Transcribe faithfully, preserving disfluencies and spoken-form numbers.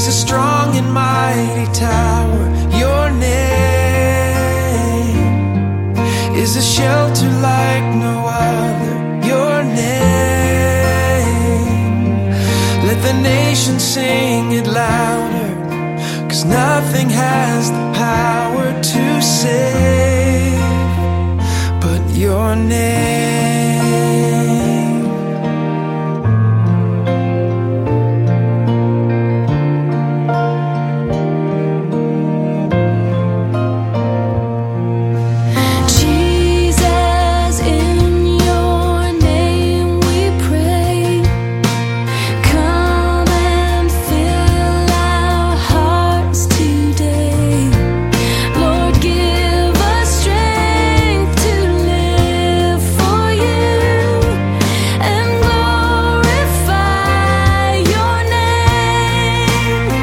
a strong and mighty tower. Your name is a shelter like no other. Your name, let the nation sing it louder, 'cause nothing has the power to save but your name.